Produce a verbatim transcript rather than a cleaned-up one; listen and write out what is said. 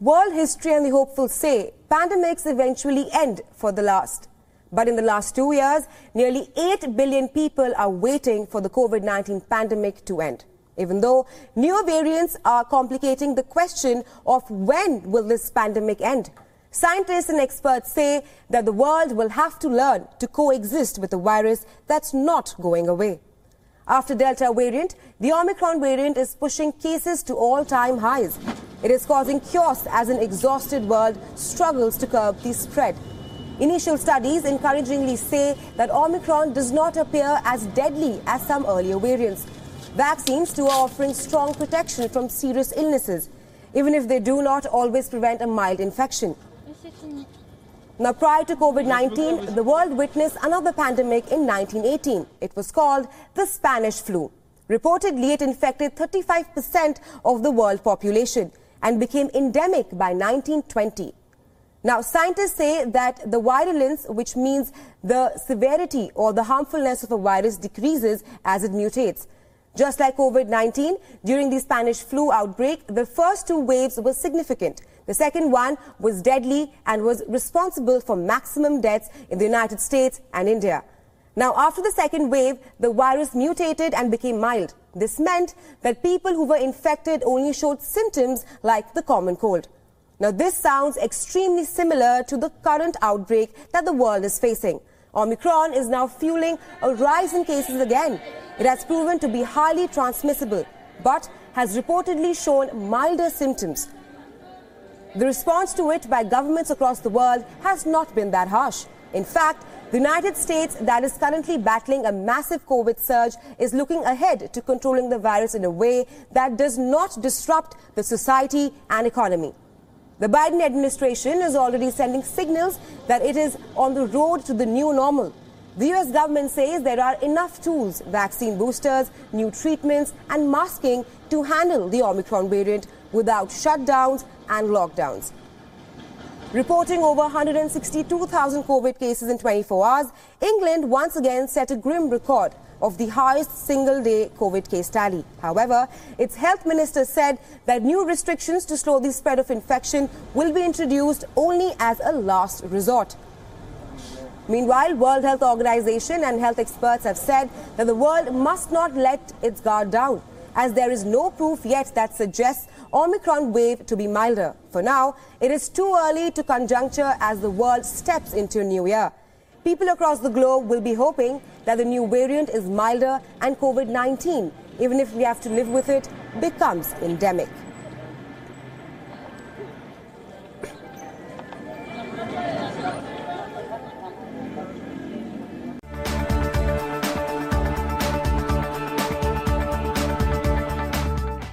World history and the hopeful say pandemics eventually end for the last. But in the last two years, nearly eight billion people are waiting for the COVID nineteen pandemic to end. Even though newer variants are complicating the question of when will this pandemic end. Scientists and experts say that the world will have to learn to coexist with a virus that's not going away. After Delta variant, the Omicron variant is pushing cases to all-time highs. It is causing chaos as an exhausted world struggles to curb the spread. Initial studies encouragingly say that Omicron does not appear as deadly as some earlier variants. Vaccines too are offering strong protection from serious illnesses, even if they do not always prevent a mild infection. Now, prior to COVID nineteen, the world witnessed another pandemic in nineteen eighteen. It was called the Spanish flu. Reportedly, it infected thirty-five percent of the world population and became endemic by nineteen twenty. Now, scientists say that the virulence, which means the severity or the harmfulness of a virus, decreases as it mutates. Just like COVID nineteen, during the Spanish flu outbreak, the first two waves were significant. The second one was deadly and was responsible for maximum deaths in the United States and India. Now, after the second wave, the virus mutated and became mild. This meant that people who were infected only showed symptoms like the common cold. Now, this sounds extremely similar to the current outbreak that the world is facing. Omicron is now fueling a rise in cases again. It has proven to be highly transmissible, but has reportedly shown milder symptoms. The response to it by governments across the world has not been that harsh. In fact, the United States, that is currently battling a massive COVID surge, is looking ahead to controlling the virus in a way that does not disrupt the society and economy. The Biden administration is already sending signals that it is on the road to the new normal. The U S government says there are enough tools, vaccine boosters, new treatments and masking to handle the Omicron variant without shutdowns and lockdowns. Reporting over one hundred sixty-two thousand COVID cases in twenty-four hours, England once again set a grim record of the highest single-day COVID case tally. However, its health minister said that new restrictions to slow the spread of infection will be introduced only as a last resort. Meanwhile, World Health Organization and health experts have said that the world must not let its guard down, as there is no proof yet that suggests Omicron wave to be milder. For now, it is too early to conjuncture as the world steps into a new year. People across the globe will be hoping that the new variant is milder and COVID nineteen, even if we have to live with it, becomes endemic.